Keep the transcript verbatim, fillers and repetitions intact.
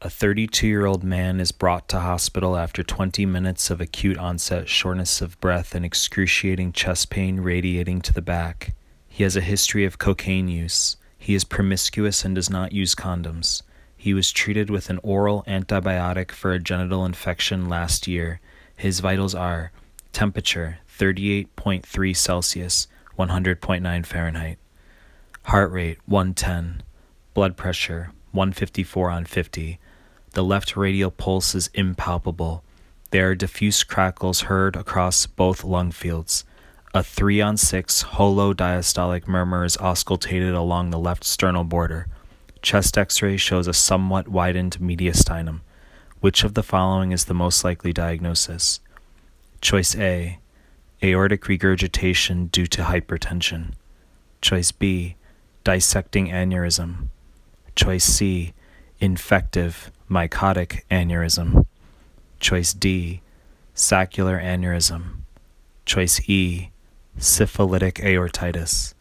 A thirty-two-year-old man is brought to hospital after twenty minutes of acute onset shortness of breath and excruciating chest pain radiating to the back. He has a history of cocaine use. He is promiscuous and does not use condoms. He was treated with an oral antibiotic for a genital infection last year. His vitals are temperature thirty-eight point three Celsius, one hundred point nine Fahrenheit. Heart rate one ten. Blood pressure one fifty-four on fifty. The left radial pulse is impalpable. There are diffuse crackles heard across both lung fields. A three on six holodiastolic murmur is auscultated along the left sternal border. Chest x-ray shows a somewhat widened mediastinum. Which of the following is the most likely diagnosis? Choice A, aortic regurgitation due to hypertension. Choice B, dissecting aneurysm. Choice C, infective mycotic aneurysm. Choice D, saccular aneurysm. Choice E, syphilitic aortitis.